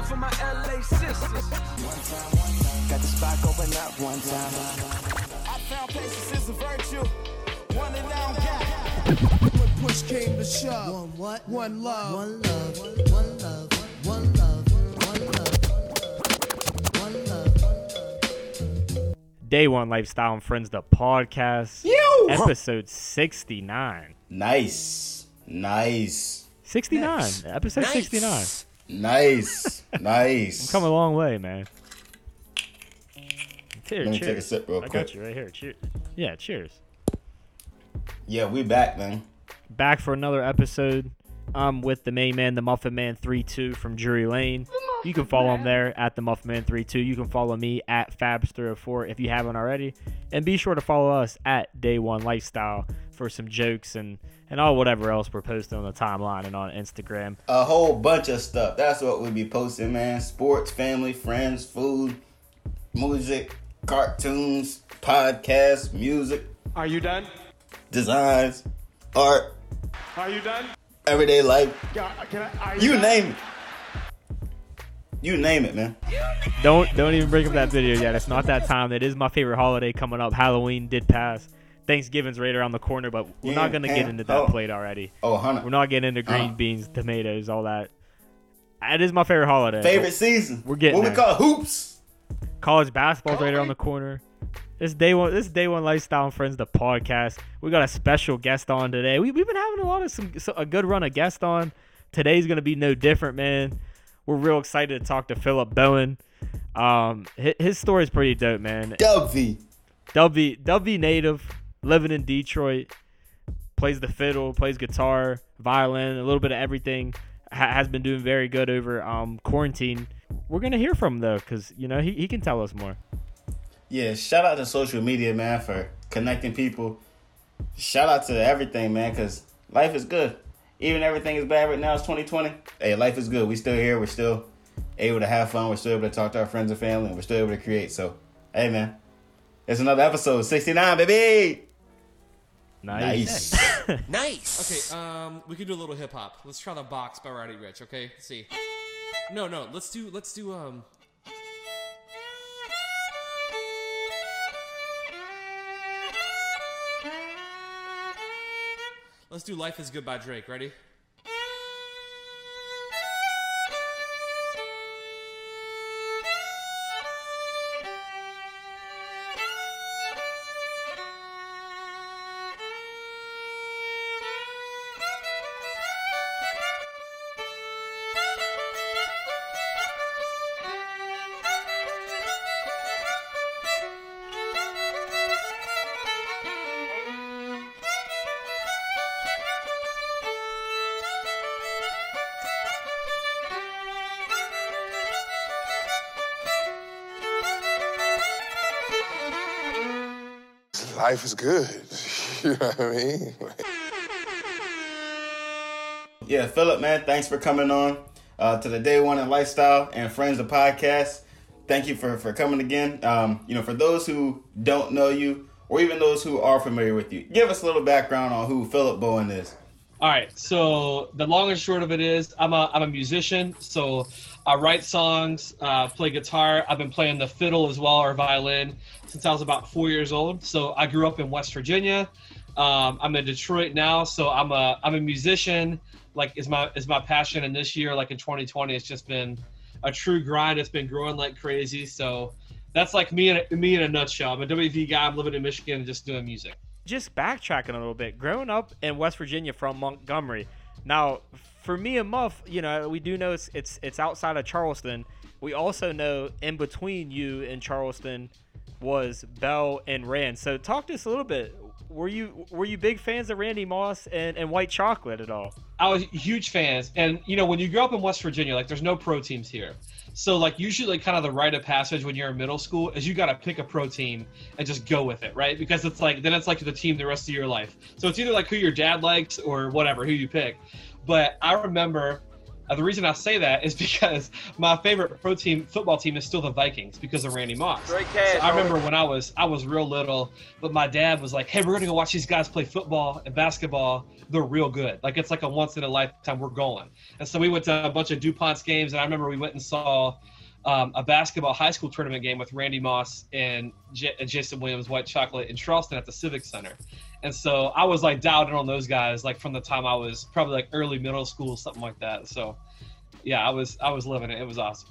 for my LA sisters. Got the spot open up one time. I found patience is a virtue. One and down gap. When push came to shove. One what? One love. One love. One love. One love. One love. One love. Day One Lifestyle and Friends, the podcast. Episode 69. Nice. 69. Episode 69. Nice. I'm coming a long way, man. Here, Let me cheers. take a sip real I quick. got you right here. Cheers. Yeah, cheers. Yeah, we back, man. Back for another episode. I'm with the main man, the Muffin Man 32 from Drury Lane. You can follow him there at the Muffin Man 32. You can follow me at Fabs304 if you haven't already. And be sure to follow us at Day One Lifestyle for some jokes and all whatever else we're posting on the timeline and on Instagram. A whole bunch of stuff. That's what we be posting, man. Sports, family, friends, food, music, cartoons, podcasts, music, Are you done? designs, art, Are you done? everyday life. Are You done? name it. You name it, man. Don't even bring up that video yet. It's not that time. It is my favorite holiday coming up. Halloween did pass. Thanksgiving's right around the corner, but we're not going to get into that plate already. Oh, 100. We're not getting into green beans, tomatoes, all that. It is my favorite holiday. Favorite season. We're getting what we there. call hoops. College basketball's right around the corner. This Day One Lifestyle and Friends, the podcast. We got a special guest on today. We've been having a good run of guests on. Today's going to be no different, man. We're real excited to talk to Philip Bowen. His story is pretty dope, man. Dubby native, living in Detroit, plays the fiddle, plays guitar, violin, a little bit of everything. Has been doing very good over quarantine. We're gonna hear from him though, cause he can tell us more. Yeah, shout out to social media, man, for connecting people. Shout out to everything, man, because life is good. Even everything is bad right now, it's 2020. Hey, life is good. We still here. We're still able to have fun. We're still able to talk to our friends and family, and we're still able to create. So, hey, man, it's another episode, 69, baby. Nice. Nice. Okay, we can do a little hip hop. Let's try the box by Roddy Ricch, okay? Let's see. No, let's do Let's do Life is Good by Drake. Ready? Life is good. You know what I mean? Yeah, Philip, man, thanks for coming on to the Day One in Lifestyle and Friends, the podcast. Thank you for coming again. For those who don't know you, or even those who are familiar with you, give us a little background on who Philip Bowen is. All right, so the long and short of it is I'm a musician, so I write songs, play guitar. I've been playing the fiddle as well, or violin, since I was about 4 years old. So I grew up in West Virginia. I'm in Detroit now, so I'm a musician. Like is my passion, and this year, like in 2020, it's just been a true grind. It's been growing like crazy. So that's like me in a nutshell. I'm a WV guy. I'm living in Michigan and just doing music. Just backtracking a little bit, growing up in West Virginia from Montgomery. Now, for me and Muff, we do know it's outside of Charleston. We also know in between you and Charleston was Bell and Rand. So talk to us a little bit. Were you big fans of Randy Moss and White Chocolate at all? I was huge fans, and when you grow up in West Virginia, like there's no pro teams here. So like usually like kind of the rite of passage when you're in middle school is you got to pick a pro team and just go with it, right? Because it's like the team the rest of your life. So it's either like who your dad likes or whatever, who you pick. But I remember The reason I say that is because my favorite football team is still the Vikings because of Randy Moss. So I remember when I was real little, but my dad was like, "Hey, we're gonna go watch these guys play football and basketball. They're real good. Like it's like a once in a lifetime. We're going." And so we went to a bunch of DuPont's games, and I remember we went and saw a basketball high school tournament game with Randy Moss and Jason Williams, White Chocolate, in Charleston at the Civic Center. And so I was like dialed in on those guys like from the time I was probably like early middle school, something like that. So yeah, I was living it. It was awesome.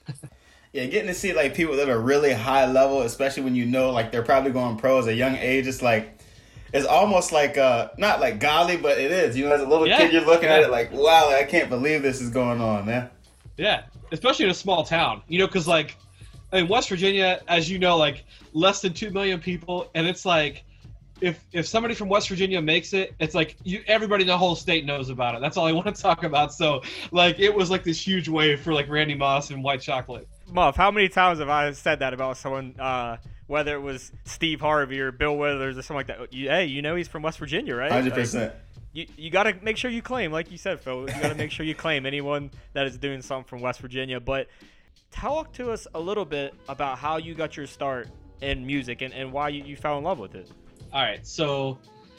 Yeah, getting to see like people that are really high level, especially when you know like they're probably going pro at a young age, it's almost like not like godly, but it is. You know, as a little kid, you're looking at it like, wow, I can't believe this is going on, man. Yeah, especially in a small town, you know, because like in West Virginia, as you know, like less than 2 million people, and it's like if somebody from West Virginia makes it, it's like everybody in the whole state knows about it. That's all I want to talk about. So like it was like this huge wave for like Randy Moss and White Chocolate. Muff, how many times have I said that about someone, whether it was Steve Harvey or Bill Withers or something like that? Hey, you know he's from West Virginia, right? 100%. You got to make sure you claim, like you said, Phil. You got to make sure you claim anyone that is doing something from West Virginia. But talk to us a little bit about how you got your start in music and why you fell in love with it. All right, so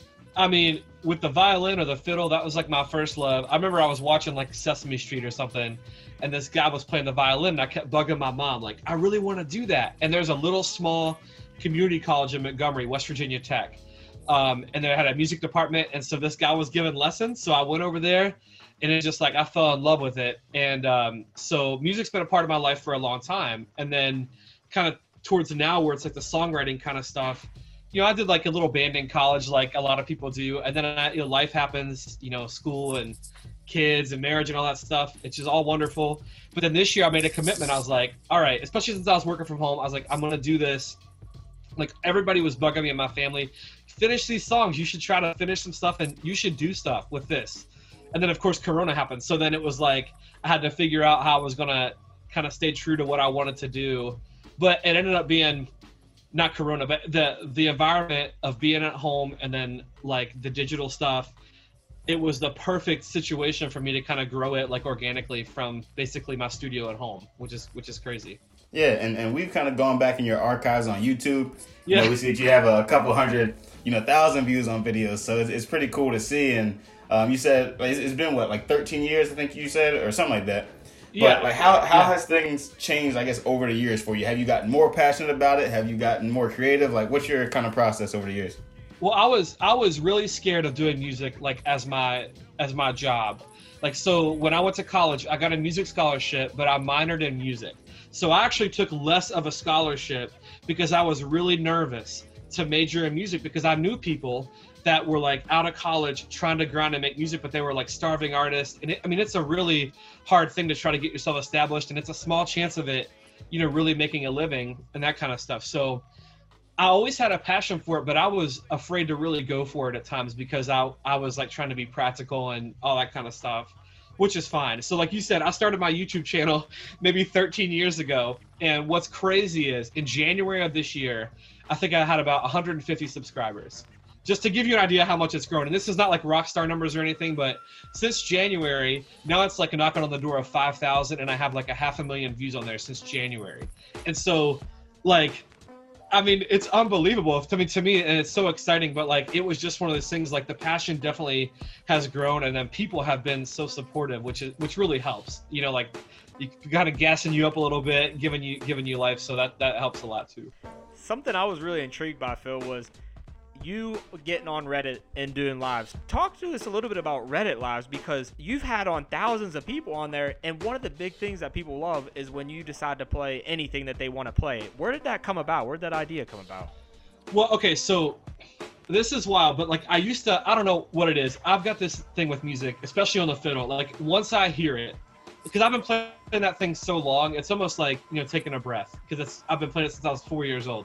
I mean, with the violin or the fiddle, that was like my first love. I remember I was watching like Sesame Street or something, and this guy was playing the violin, and I kept bugging my mom, like, I really want to do that. And there's a little small community college in Montgomery, West Virginia Tech, and they had a music department, and so this guy was giving lessons, so I went over there, and it just like I fell in love with it. And so music's been a part of my life for a long time, and then kind of towards now where it's like the songwriting kind of stuff. You know, I did like a little band in college, like a lot of people do, and then life happens, you know, school and kids and marriage and all that stuff. It's just all wonderful. But then this year I made a commitment. I was like, all right, especially since I was working from home, I was like, I'm going to do this. Like everybody was bugging me in my family, finish these songs. You should try to finish some stuff and you should do stuff with this. And then of course, Corona happened. So then it was like, I had to figure out how I was going to kind of stay true to what I wanted to do. But it ended up being not Corona, but the environment of being at home and then like the digital stuff, it was the perfect situation for me to kind of grow it like organically from basically my studio at home, which is crazy. Yeah, and we've kind of gone back in your archives on YouTube. Yeah. You know, we see that you have a couple hundred, 1,000 views on videos, so it's pretty cool to see. And you said it's been what, like 13 years, I think you said, or something like that. Yeah. But like how has things changed, I guess, over the years for you? Have you gotten more passionate about it? Have you gotten more creative? Like, what's your kind of process over the years? Well, I was really scared of doing music like as my job. Like, so when I went to college, I got a music scholarship, but I minored in music. So I actually took less of a scholarship because I was really nervous to major in music because I knew people that were like out of college trying to grind and make music, but they were like starving artists. And it's a really hard thing to try to get yourself established, and it's a small chance of it, really making a living and that kind of stuff. So I always had a passion for it, but I was afraid to really go for it at times because I was like trying to be practical and all that kind of stuff, which is fine. So like you said, I started my YouTube channel maybe 13 years ago. And what's crazy is in January of this year, I think I had about 150 subscribers. Just to give you an idea how much it's grown. And this is not like rock star numbers or anything, but since January, now it's like knocking on the door of 5,000, and I have like 500,000 views on there since January. And so like, it's unbelievable to me, and it's so exciting, but like, it was just one of those things, like the passion definitely has grown, and then people have been so supportive, which really helps, like you kind of gassing you up a little bit, giving you life. So that helps a lot too. Something I was really intrigued by, Phil, was you getting on Reddit and doing lives. Talk to us a little bit about Reddit lives, because you've had on thousands of people on there, and one of the big things that people love is when you decide to play anything that they want to play. Where did that come about? Where did that idea come about? Well, okay, so this is wild, but like I don't know what it is. I've got this thing with music, especially on the fiddle. Like once I hear it, because I've been playing that thing so long, it's almost like, taking a breath, because I've been playing it since I was 4 years old.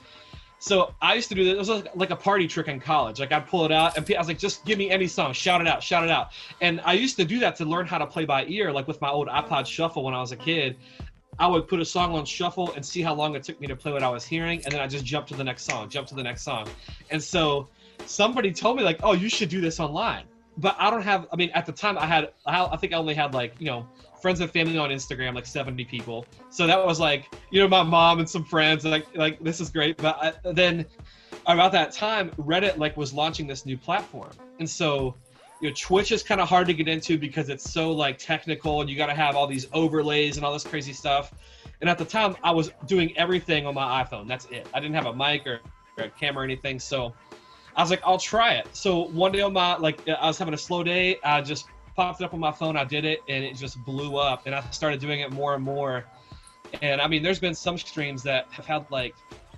So I used to do this. It was like a party trick in college. Like I'd pull it out, and I was like, just give me any song, shout it out. And I used to do that to learn how to play by ear. Like with my old iPod Shuffle when I was a kid, I would put a song on shuffle and see how long it took me to play what I was hearing, and then I just jump to the next song. And so somebody told me like, oh, you should do this online. but I don't have. I mean, at the time, I think I only had like friends and family on Instagram, like 70 people. So that was like my mom and some friends. Like this is great. But then about that time, Reddit like was launching this new platform, and so Twitch is kind of hard to get into because it's so like technical, and you got to have all these overlays and all this crazy stuff. And at the time, I was doing everything on my iPhone. That's it. I didn't have a mic or a camera or anything. So I was like, I'll try it. So one day on my, I was having a slow day. I just popped it up on my phone. I did it, and it just blew up. And I started doing it more and more. And I mean, there's been some streams that have had like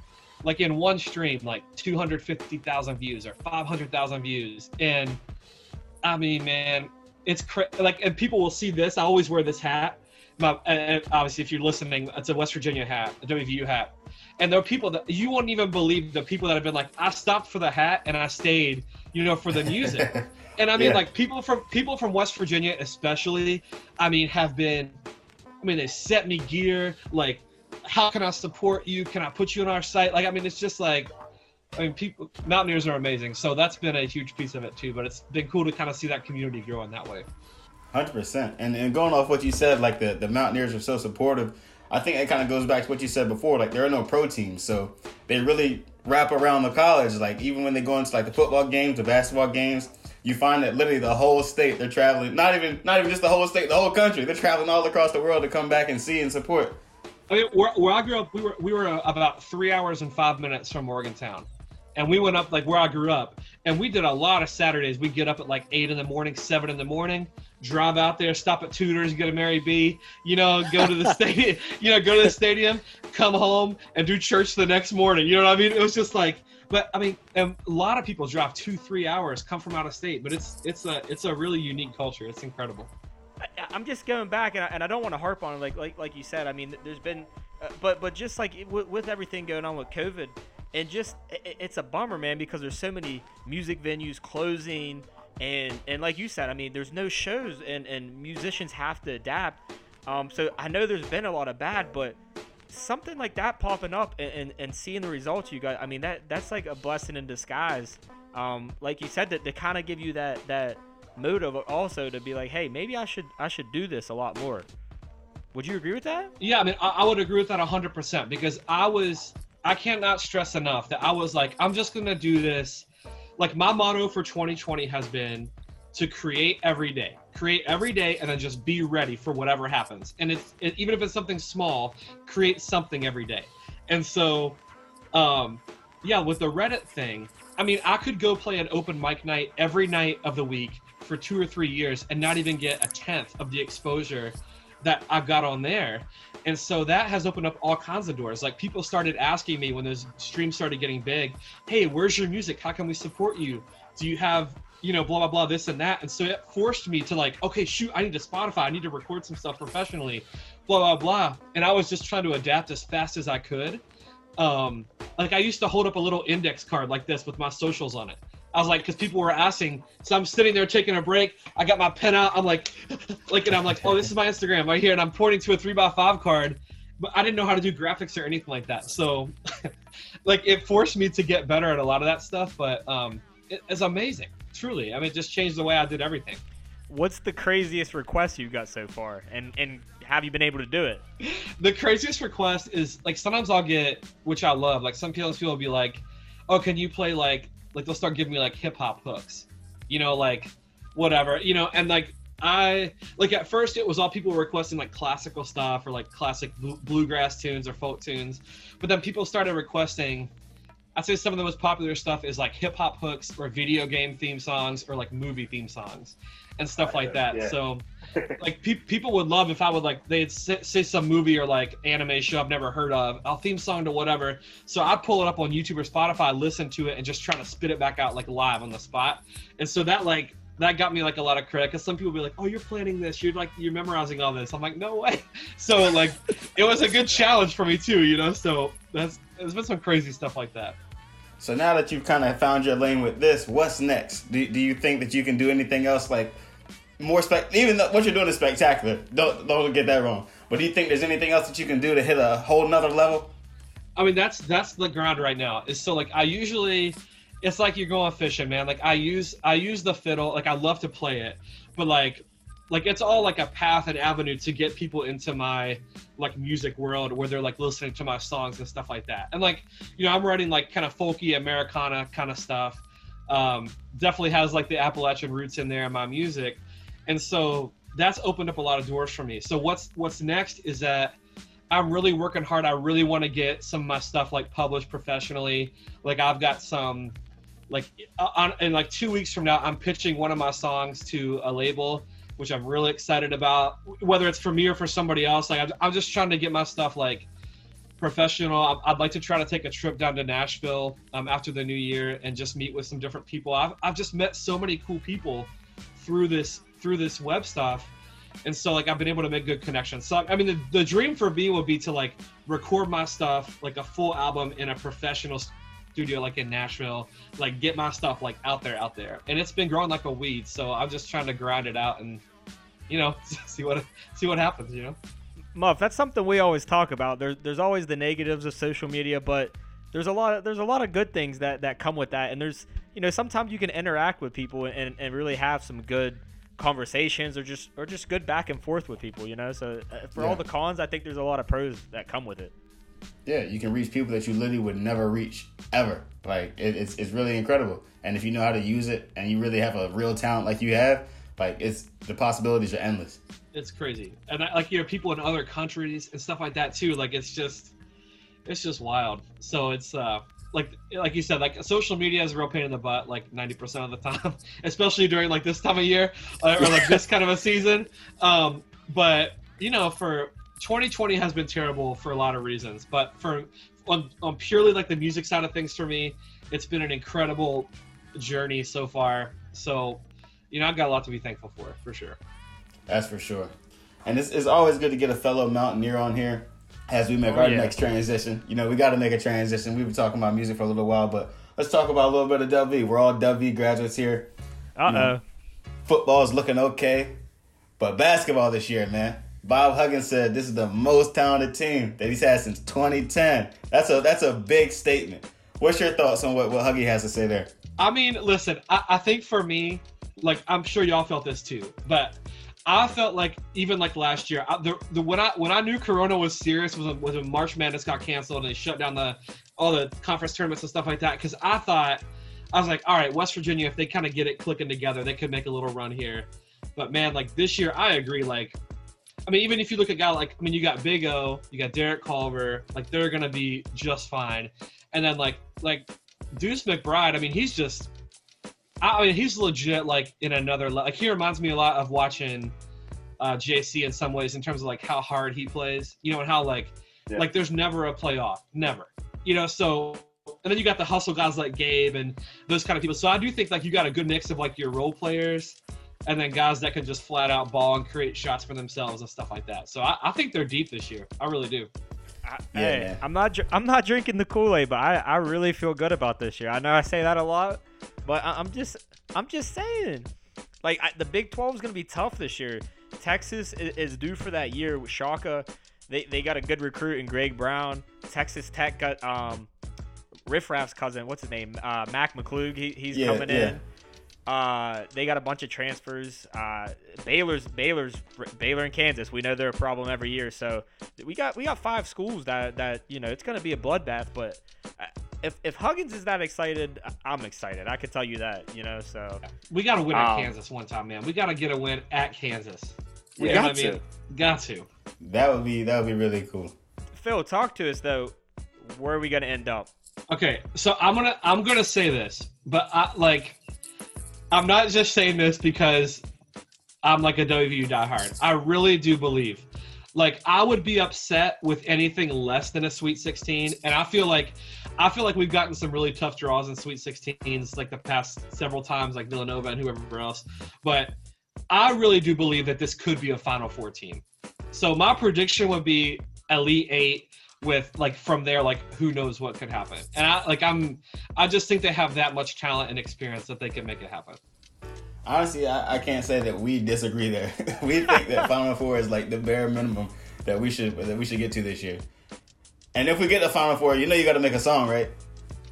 in one stream, like 250,000 views or 500,000 views. And I mean, man, it's and people will see this. I always wear this hat. And obviously, if you're listening, it's a West Virginia hat, a WVU hat. And there are people that you won't even believe, the people that have been like, I stopped for the hat and I stayed, for the music. And I mean, like people from West Virginia, especially, I mean, they sent me gear. Like, how can I support you? Can I put you on our site? Like, I mean, it's just like, Mountaineers are amazing. So that's been a huge piece of it too. But it's been cool to kind of see that community grow in that way. 100%. And going off what you said, like the Mountaineers are so supportive. I think it kind of goes back to what you said before. Like, there are no pro teams, so they really wrap around the college. Like, even when they go into like the football games, the basketball games, you find that literally the whole state they're traveling. Not even just the whole state, the whole country. They're traveling all across the world to come back and see and support. I mean, where I grew up, we were about 3 hours and 5 minutes from Morgantown. And we went up like where I grew up, and we did a lot of Saturdays. We'd get up at like 8 in the morning, 7 in the morning, drive out there, stop at Tudor's, get a Mary B, go to the stadium, go to the stadium, come home and do church the next morning. You know what I mean? It was just like, but I mean, a lot of people drive 2-3 hours, come from out of state, but it's a really unique culture. It's incredible. I'm just going back, and I don't want to harp on it, like you said. I mean, there's been, but just like with everything going on with COVID. And just, it's a bummer, man, because there's so many music venues closing, and like you said, I mean, there's no shows, and musicians have to adapt. So I know there's been a lot of bad, but something like that popping up and seeing the results you got, I mean, that's like a blessing in disguise. Like you said, that to kind of give you that motive also to be like, hey, maybe I should do this a lot more. Would you agree with that? Yeah, I mean, I would agree with that 100% because I cannot stress enough that I was like, I'm just going to do this. Like, my motto for 2020 has been to create every day and then just be ready for whatever happens. And even if it's something small, create something every day. And so, with the Reddit thing, I mean, I could go play an open mic night every night of the week for 2 or 3 years and not even get a tenth of the exposure that I've got on there. And so that has opened up all kinds of doors. Like, people started asking me when those streams started getting big, hey, where's your music? How can we support you? Do you have, blah, blah, blah, this and that. And so it forced me to like, okay, shoot, I need to Spotify. I need to record some stuff professionally, blah, blah, blah. And I was just trying to adapt as fast as I could. Like, I used to hold up a little index card like this with my socials on it. I was like, because people were asking, so I'm sitting there taking a break. I got my pen out. I'm like, and I'm like, oh, this is my Instagram right here, and I'm pointing to a 3x5 card. But I didn't know how to do graphics or anything like that. So, like, it forced me to get better at a lot of that stuff. But it's amazing, truly. I mean, it just changed the way I did everything. What's the craziest request you've got so far, and have you been able to do it? The craziest request is like sometimes I'll get, which I love. Like, some people will be like, oh, can you play like they'll start giving me like hip hop hooks, like whatever, and like at first it was all people requesting like classical stuff or like classic bluegrass tunes or folk tunes, but then people started requesting, I'd say some of the most popular stuff is like hip hop hooks or video game theme songs or like movie theme songs and stuff like that. Yeah. So like people would love if I would like, they'd say some movie or like anime show I've never heard of, I'll theme song to whatever. So I'd pull it up on YouTube or Spotify, listen to it and just try to spit it back out like live on the spot. And so that got me like a lot of credit because some people be like, oh, you're planning this, you're memorizing all this. I'm like, no way. So like it was a good challenge for me too, so there's been some crazy stuff like that. So now that you've kind of found your lane with this, what's next? Do you think that you can do anything else like more even though what you're doing is spectacular, don't get that wrong, but do you think there's anything else that you can do to hit a whole nother level? I mean, that's the ground right now. Is so like I usually, it's like you're going fishing, man. Like I use the fiddle, like I love to play it, but like it's all like a path and avenue to get people into my like music world where they're like listening to my songs and stuff like that. And like, you know, I'm writing like kind of folky Americana kind of stuff. Definitely has like the Appalachian roots in there in my music. And so that's opened up a lot of doors for me. So what's next is that I'm really working hard. I really want to get some of my stuff like published professionally. Like I've got some, like in like 2 weeks from now, I'm pitching one of my songs to a label, which I'm really excited about, whether it's for me or for somebody else. Like I'm just trying to get my stuff like professional. I'd like to try to take a trip down to Nashville after the new year and just meet with some different people. I've just met so many cool people through this web stuff. And so like I've been able to make good connections. So I mean the dream for me would be to like record my stuff like a full album in a professional studio like in Nashville, like get my stuff like out there. And it's been growing like a weed, so I'm just trying to grind it out and, you know, see what happens, you know. Muff, that's something we always talk about. There's always the negatives of social media, but there's a lot of good things that come with that. And there's, you know, sometimes you can interact with people and really have some good conversations or just good back and forth with people, you know. So for all the cons, I think there's a lot of pros that come with it. Yeah, you can reach people that you literally would never reach ever. Like it's really incredible. And if you know how to use it and you really have a real talent like you have, like the possibilities are endless. It's crazy. And like, you know, people in other countries and stuff like that too. Like it's just wild. So it's like you said, like social media is a real pain in the butt, like 90% of the time, especially during like this time of year or like this kind of a season. But you know, for 2020 has been terrible for a lot of reasons, but on purely like the music side of things for me, it's been an incredible journey so far. So, you know, I've got a lot to be thankful for sure. That's for sure. And it's always good to get a fellow Mountaineer on here as we make our next transition. You know, we got to make a transition. We've been talking about music for a little while, but let's talk about a little bit of Dub V. We're all Dub V graduates here. Uh-oh. You know, football's looking okay, but basketball this year, man. Bob Huggins said this is the most talented team that he's had since 2010. That's a big statement. What's your thoughts on what Huggy has to say there? I mean, listen, I think for me, like, I'm sure y'all felt this too, but I felt like even like last year, when I knew Corona was serious was when March Madness got canceled and they shut down all the conference tournaments and stuff like that. Because I was like, all right, West Virginia, if they kind of get it clicking together, they could make a little run here. But man, like this year, I agree. Like, I mean, even if you look at guys like, I mean, you got Big O, you got Derek Culver, like they're gonna be just fine. And then like Deuce McBride, I mean, he's legit like in another like he reminds me a lot of watching JC in some ways in terms of like how hard he plays, you know, and how like there's never a playoff, never, you know. So and then you got the hustle guys like Gabe and those kind of people. So I do think like you got a good mix of like your role players and then guys that can just flat out ball and create shots for themselves and stuff like that. So I think they're deep this year. I really do. Hey, I'm not drinking the Kool-Aid, but I really feel good about this year. I know I say that a lot, but I'm just saying, like the Big 12 is gonna be tough this year. Texas is due for that year with Shaka. They got a good recruit in Greg Brown. Texas Tech got Riff Raff's cousin. What's his name? Mac McClug. He's coming in. They got a bunch of transfers. Baylor and Kansas. We know they're a problem every year. So we got 5 schools that you know it's gonna be a bloodbath. But if Huggins is that excited, I'm excited. I can tell you that. You know, so we got to win at Kansas one time, man. We got to get a win at Kansas. We got to. Got to. That would be really cool. Phil, talk to us though. Where are we gonna end up? Okay, so I'm gonna say this, but I'm not just saying this because I'm like a WVU diehard. I really do believe. Like, I would be upset with anything less than a Sweet 16, and I feel like we've gotten some really tough draws in Sweet 16s like the past several times, like Villanova and whoever else. But I really do believe that this could be a Final Four team. So my prediction would be Elite 8 with, like, from there, like, who knows what could happen. And I just think they have that much talent and experience that they can make it happen. Honestly, I can't say that we disagree there. We think that Final Four is like the bare minimum that we should get to this year. And if we get the Final Four, you know you got to make a song, right?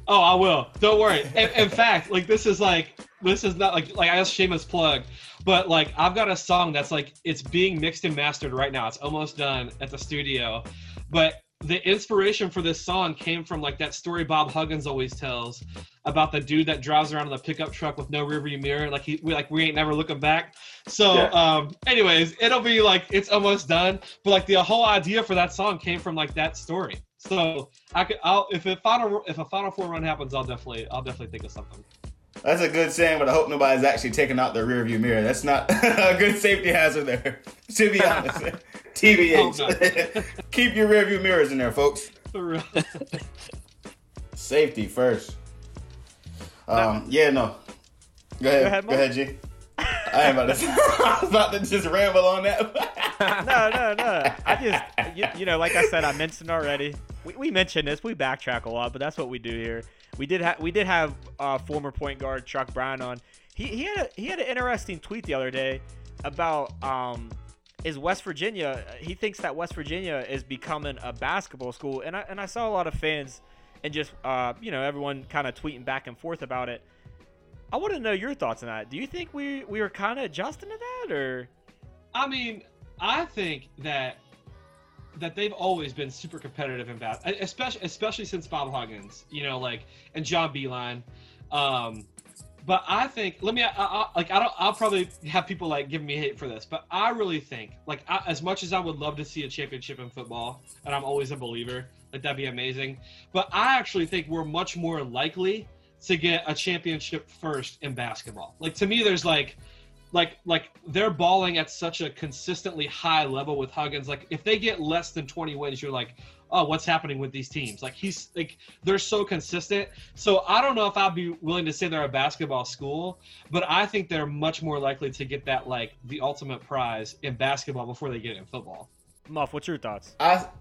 Oh, I will. Don't worry. In fact, like this is not like I asked shameless plug, but like I've got a song that's like it's being mixed and mastered right now. It's almost done at the studio, but the inspiration for this song came from like that story Bob Huggins always tells about the dude that drives around in the pickup truck with no rearview mirror. Like we ain't never looking back. So, anyways, it'll be like it's almost done. But like the whole idea for that song came from like that story. So if a Final Four run happens, I'll definitely think of something. That's a good saying, but I hope nobody's actually taking out their rearview mirror. That's not a good safety hazard there, to be honest. TBH. Oh, no. Keep your rearview mirrors in there, folks. For real. Safety first. No. Go ahead, G. I ain't about to. I was about to just ramble on that. No. I just, like I said, I mentioned already. We mentioned this. We backtrack a lot, but that's what we do here. We did have former point guard Chuck Brown on. He had an interesting tweet the other day about is West Virginia. He thinks that West Virginia is becoming a basketball school, and I saw a lot of fans and just everyone kind of tweeting back and forth about it. I want to know your thoughts on that. Do you think we were kind of adjusting to that, or? I mean, I think that they've always been super competitive in basketball, especially since Bob Huggins, and John Beilein. But I think, I'll probably have people like giving me hate for this, but I really think, as much as I would love to see a championship in football, and I'm always a believer, that'd be amazing. But I actually think we're much more likely to get a championship first in basketball. Like, to me, there's like they're balling at such a consistently high level with Huggins. Like, if they get less than 20 wins, you're like, oh, what's happening with these teams? Like, they're so consistent. So I don't know if I'd be willing to say they're a basketball school, but I think they're much more likely to get that, like, the ultimate prize in basketball before they get it in football. Muff, what's your thoughts?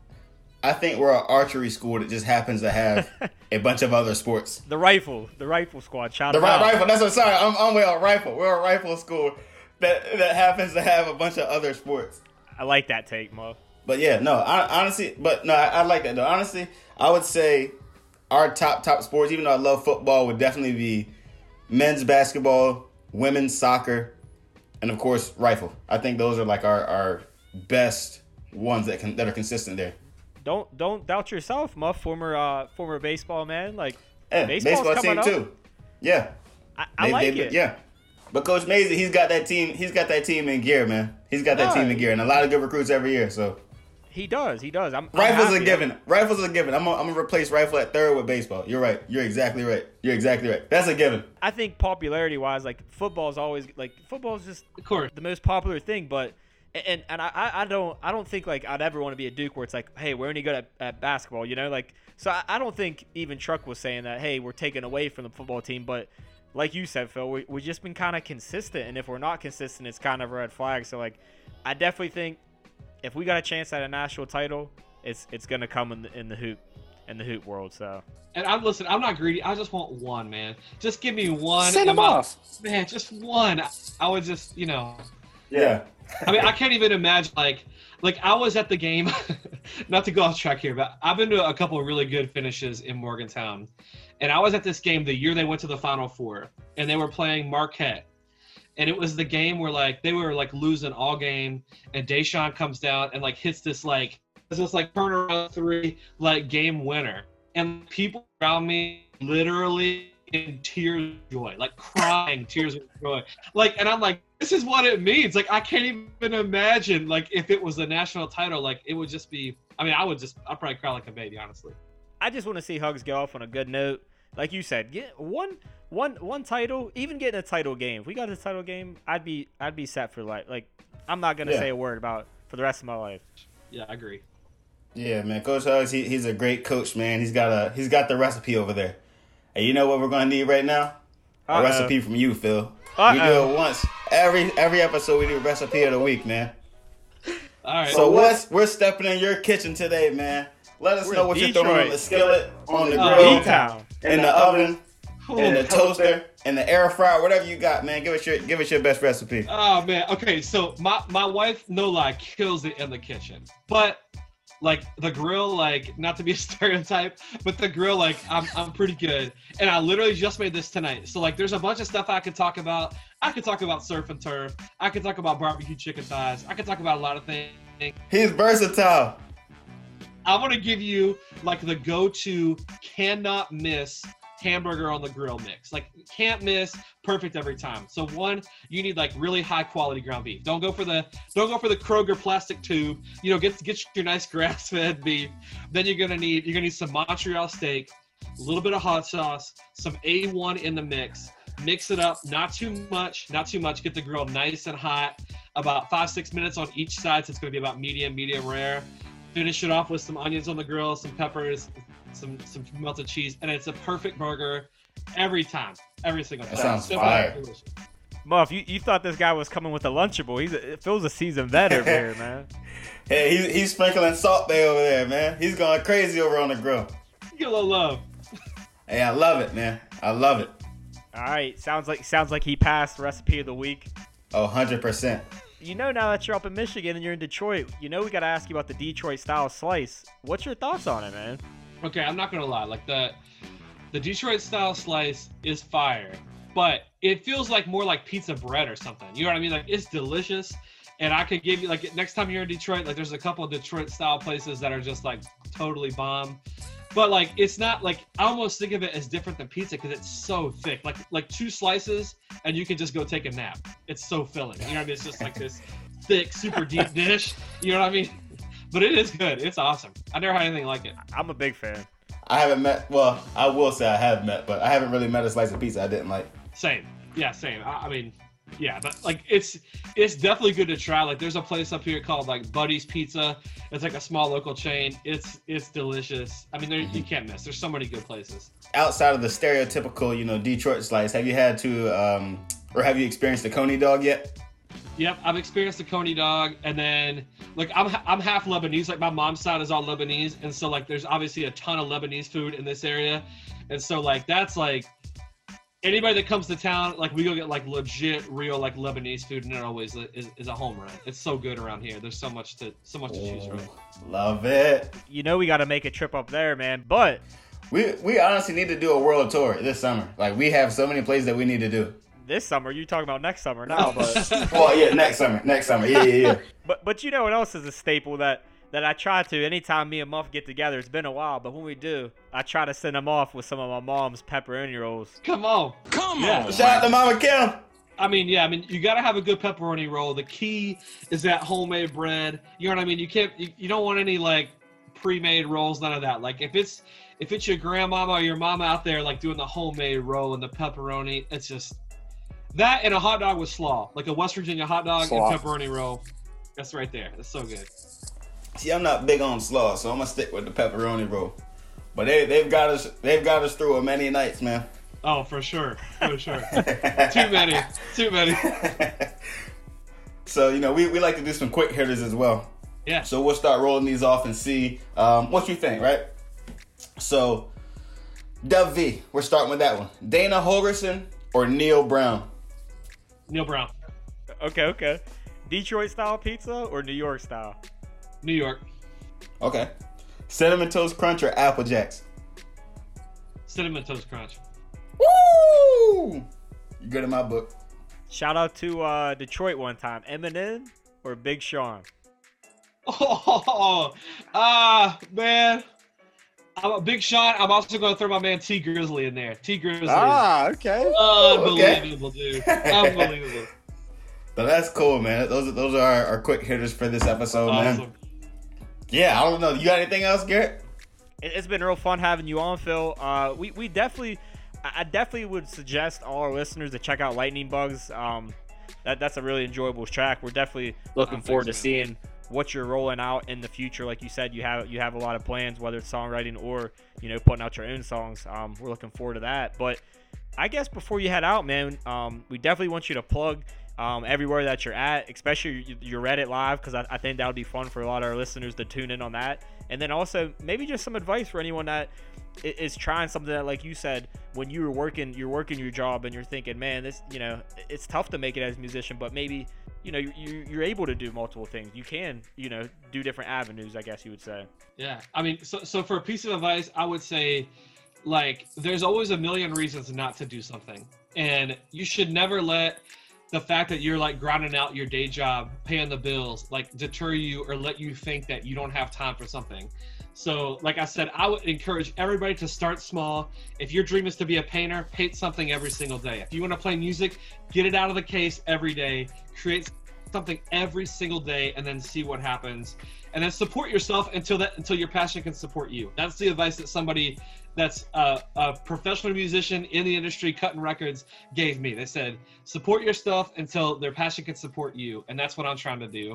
I think we're an archery school that just happens to have a bunch of other sports. The rifle squad. Shout out. Rifle. That's what. Sorry, I'm with a rifle. We're a rifle school that happens to have a bunch of other sports. I like that take, Muff. But yeah, no, I like that though. Honestly, I would say our top sports, even though I love football, would definitely be men's basketball, women's soccer, and of course rifle. I think those are like our best ones that are consistent there. Don't doubt yourself, Muff. Former baseball man. Like, baseball team up. too. Yeah, I like it. Yeah, but Coach Mazey, he's got that team. He's got that team in gear, man. He's got that team in gear, and a lot of good recruits every year. So he does. Rifle's a given. Rifle's a given. I'm gonna replace rifle at third with baseball. You're right. You're exactly right. That's a given. I think popularity wise, like football's just of course the most popular thing, but. And I don't think like I'd ever want to be a Duke where it's like, hey, we're only good at basketball, So I don't think even Truck was saying that, hey, we're taking away from the football team. But like you said, Phil, we've just been kind of consistent, and if we're not consistent, it's kind of a red flag. So like, I definitely think if we got a chance at a national title, it's gonna come in the hoop world. So. And I'm not greedy. I just want one, man. Just give me one. Send them off, man. Just one. I would just, Yeah. I mean, I can't even imagine, like I was at the game, not to go off track here, but I've been to a couple of really good finishes in Morgantown. And I was at this game the year they went to the Final Four, and they were playing Marquette. And it was the game where, like, they were, like, losing all game, and Deshaun comes down and, like, hits this turnaround three, like, game winner. And people around me literally in tears of joy, like, crying tears of joy. Like, and I'm like, this is what it means. Like, I can't even imagine, like, if it was a national title, like, it would just be, I mean, I'd probably cry like a baby, honestly. I just want to see Hugs go off on a good note. Like you said, get one title, even getting a title game. If we got a title game, I'd be set for life. Like, I'm not going to say a word about it for the rest of my life. Yeah, I agree. Yeah, man. Coach Hugs, he's a great coach, man. He's got the recipe over there. And you know what we're going to need right now? A recipe from you, Phil. We do it once. Every episode we do a recipe of the week, man. All right. So we're stepping in your kitchen today, man. Let us know what you're throwing on the skillet, on the grill, in the oven, in the toaster, in the air fryer, whatever you got, man. Give us your best recipe. Oh man. Okay, so my wife, no lie, kills it in the kitchen. But Like the grill, like not to be a stereotype, but the grill, like I'm pretty good. And I literally just made this tonight. So like there's a bunch of stuff I could talk about. I could talk about surf and turf. I could talk about barbecue chicken thighs. I could talk about a lot of things. He's versatile. I'm gonna give you like the go-to cannot miss hamburger on the grill mix. Like can't miss, perfect every time. So one, you need like really high quality ground beef. Don't go for the Kroger plastic tube. You know, get your nice grass-fed beef. Then you're gonna need some Montreal steak, a little bit of hot sauce, some A1 in the mix. Mix it up, not too much. Get the grill nice and hot. About 5-6 minutes on each side. So it's gonna be about medium rare. Finish it off with some onions on the grill, some peppers, some melted cheese, and it's a perfect burger every time, every single time. That sounds fire. Muff, you thought this guy was coming with a Lunchable. Phil's a seasoned vet over here, man. Hey, he's sprinkling Salt Bay over there, man. He's going crazy over on the grill. Get a little love. Hey, I love it, man. I love it. All right, sounds like he passed recipe of the week. Oh, 100%. You know, now that you're up in Michigan and you're in Detroit, you know we got to ask you about the Detroit style slice. What's your thoughts on it, man? Okay, I'm not gonna lie. Like the Detroit style slice is fire, but it feels like more like pizza bread or something. You know what I mean? Like it's delicious, and I could give you like next time you're in Detroit, like there's a couple of Detroit style places that are just like totally bomb. But like it's not like I almost think of it as different than pizza because it's so thick. Like 2 slices and you can just go take a nap. It's so filling. You know what I mean? It's just like this thick, super deep dish. You know what I mean? But it is good. It's awesome. I never had anything like it. I'm a big fan. I haven't met, well, I will say I have met, but I haven't really met a slice of pizza I didn't like. Same. Yeah, same. I mean, yeah, but like it's definitely good to try. Like there's a place up here called like Buddy's Pizza. It's like a small local chain. It's delicious. I mean, you can't miss. There's so many good places. Outside of the stereotypical, Detroit slice, have you had to, or have you experienced the Coney dog yet? Yep, I've experienced the Coney dog, and then like I'm half Lebanese. Like my mom's side is all Lebanese, and so like there's obviously a ton of Lebanese food in this area, and so like that's like anybody that comes to town, like we go get like legit, real like Lebanese food, and it always is a home run. It's so good around here. There's so much to choose from. Love it. You know we got to make a trip up there, man. But we honestly need to do a world tour this summer. Like we have so many places that we need to do. This summer, you talking about next summer now, but well, yeah, next summer, yeah. But you know what else is a staple that I try to anytime me and Muff get together. It's been a while, but when we do, I try to send them off with some of my mom's pepperoni rolls. Come on. Shout out to Mama Kim. I mean, you gotta have a good pepperoni roll. The key is that homemade bread. You know what I mean? You don't want any like pre-made rolls, none of that. Like if it's your grandmama or your mama out there like doing the homemade roll and the pepperoni, it's just that and a hot dog with slaw, like a West Virginia hot dog and pepperoni roll. That's right there. That's so good. See, I'm not big on slaw, so I'm gonna stick with the pepperoni roll. But they've got us through a many nights, man. Oh, for sure. Too many. So we like to do some quick hitters as well. Yeah. So we'll start rolling these off and see what you think, right? So, Dub V, we're starting with that one. Dana Holgerson or Neil Brown? Neil Brown. Okay. Detroit style pizza or New York style? New York. Okay. Cinnamon Toast Crunch or Apple Jacks? Cinnamon Toast Crunch. Woo! You good in my book. Shout out to Detroit one time. Eminem or Big Sean? Man. I'm a Big Sean. I'm also going to throw my man T Grizzly in there. T Grizzly. Okay. Unbelievable, dude. Unbelievable. But that's cool, man. Those are our quick hitters for this episode, Awesome. man. Yeah, I don't know. You got anything else, Garrett? It's been real fun having you on, Phil. I definitely would suggest all our listeners to check out Lightning Bugs. That's a really enjoyable track. We're definitely looking forward to seeing what you're rolling out in the future. Like you said, you have a lot of plans, whether it's songwriting or putting out your own songs. We're looking forward to that. But I guess before you head out, man, we definitely want you to plug everywhere that you're at, especially your Reddit live, because I think that would be fun for a lot of our listeners to tune in on that. And then also maybe just some advice for anyone that is trying something that, like you said, when you're working your job and you're thinking, man, this, it's tough to make it as a musician, but maybe you're able to do multiple things. You can, do different avenues, I guess you would say. Yeah, I mean, so for a piece of advice, I would say, like, there's always a million reasons not to do something, and you should never let the fact that you're like grinding out your day job, paying the bills, like deter you or let you think that you don't have time for something. So like I said, I would encourage everybody to start small. If your dream is to be a painter, paint something every single day. If you want to play music, get it out of the case every day, create something every single day, and then see what happens. And then support yourself until your passion can support you. That's the advice that somebody that's a professional musician in the industry cutting records gave me. They said, support your stuff until their passion can support you. And that's what I'm trying to do.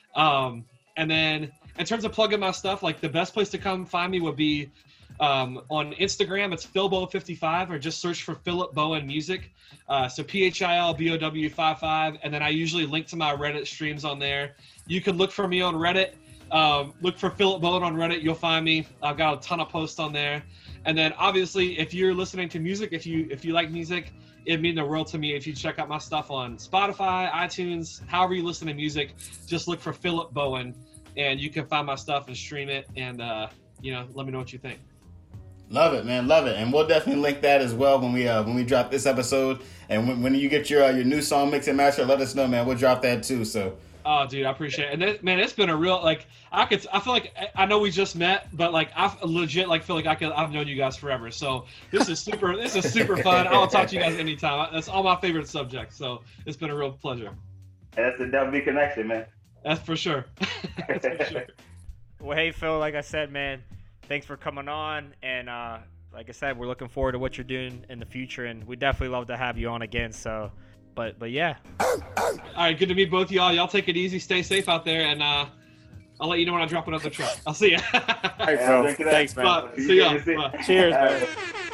And then in terms of plugging my stuff, like the best place to come find me would be on Instagram. It's PhilBow55, or just search for Philip Bowen Music. So PhilBow55. And then I usually link to my Reddit streams on there. You can look for me on Reddit. Look for Philip Bowen on Reddit. You'll find me. I've got a ton of posts on there. And then obviously, if you're listening to music, if you like music, it'd mean the world to me if you check out my stuff on Spotify, iTunes, however you listen to music. Just look for Philip Bowen, and you can find my stuff and stream it. And let me know what you think. Love it, man, love it, and we'll definitely link that as well when we drop this episode. And when you get your new song mix and master, let us know, man. We'll drop that too. So. Oh, dude, I appreciate it. And man, it's been a real, like, I feel like, I know we just met, but like, I legit feel like I've known you guys forever. So this is super fun. I'll talk to you guys anytime. That's all my favorite subjects. So it's been a real pleasure. That's the WB connection, man. That's for sure. That's for sure. Well, hey, Phil, like I said, man, thanks for coming on. And like I said, we're looking forward to what you're doing in the future. And we definitely love to have you on again. So. But yeah. All right, good to meet both of y'all. Y'all take it easy, stay safe out there, and I'll let you know when I drop another truck. I'll see ya. All right, Phil. Thanks, man. Bye. See y'all. Bye. Cheers, man.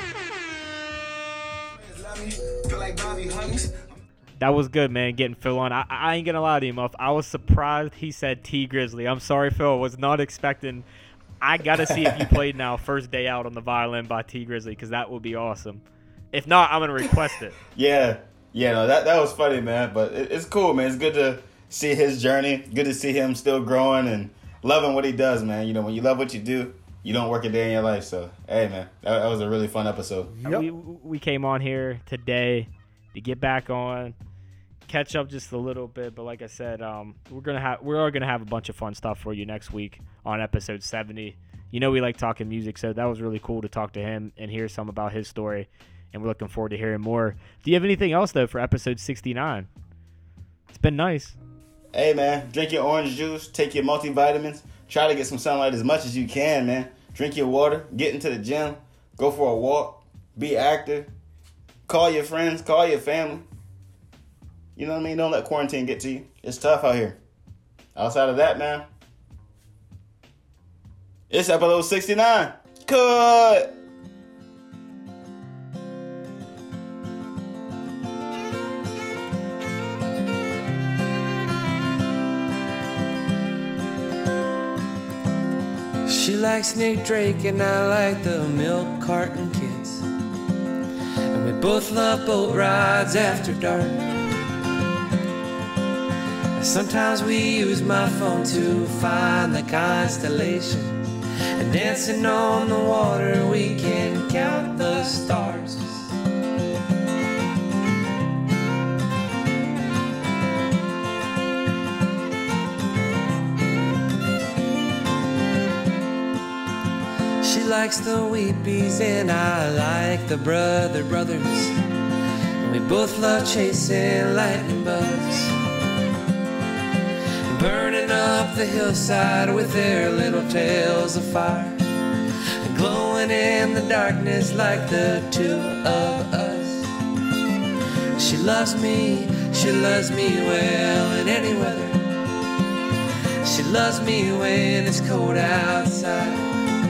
That was good, man, getting Phil on. I ain't gonna lie to you, Muff. I was surprised he said T Grizzly. I'm sorry, Phil. I was not expecting. I gotta see if you played now first day out on the violin by T Grizzly, because that would be awesome. If not, I'm gonna request it. Yeah, no, that was funny, man. But it's cool, man. It's good to see his journey. Good to see him still growing and loving what he does, man. When you love what you do, you don't work a day in your life. So, hey, man, that was a really fun episode. Yep. We came on here today to get back on, catch up just a little bit. But like I said, we are gonna have a bunch of fun stuff for you next week on episode 70. We like talking music, so that was really cool to talk to him and hear some about his story. And we're looking forward to hearing more. Do you have anything else, though, for episode 69? It's been nice. Hey, man, drink your orange juice, take your multivitamins, try to get some sunlight as much as you can, man. Drink your water, get into the gym, go for a walk, be active, call your friends, call your family. You know what I mean? Don't let quarantine get to you. It's tough out here. Outside of that, man, it's episode 69. Cut! She likes Nick Drake and I like the milk carton kids, and we both love boat rides after dark. Sometimes we use my phone to find the constellations, and dancing on the water we can count the stars. She likes the Weepies and I like the Brothers, and we both love chasing lightning bugs, burning up the hillside with their little tails of fire, and glowing in the darkness like the two of us. She loves me well in any weather. She loves me when it's cold outside.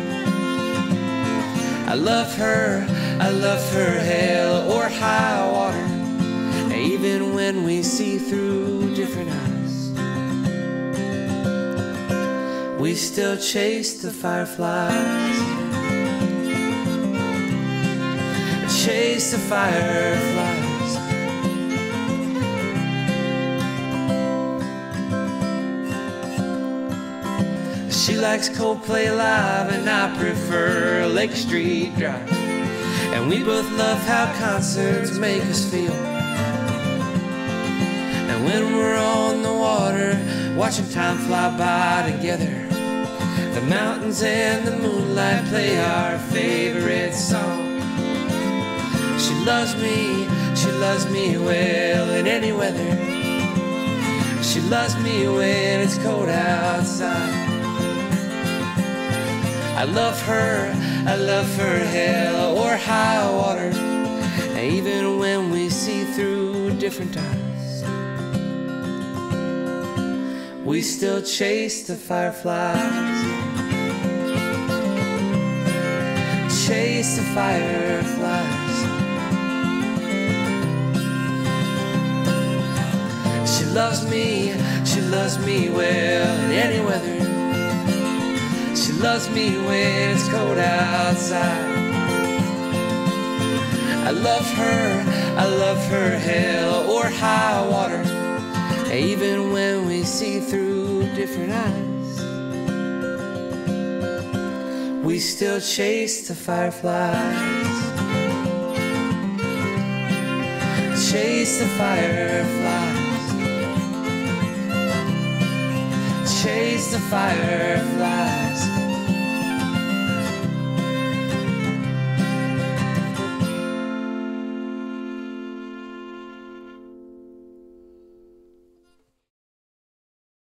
I love her hail or high water, even when we see through different eyes. We still chase the fireflies, chase the fireflies. She likes Coldplay Live and I prefer Lake Street Drive. And we both love how concerts make us feel. And when we're on the water, watching time fly by together, the mountains and the moonlight play our favorite song. She loves me well in any weather. She loves me when it's cold outside. I love her hell or high water, even when we see through different eyes. We still chase the fireflies. Chase the fireflies. She loves me well in any weather. She loves me when it's cold outside. I love her hell or high water, even when we see through different eyes. We still chase the fireflies. Chase the fireflies. Chase the fireflies.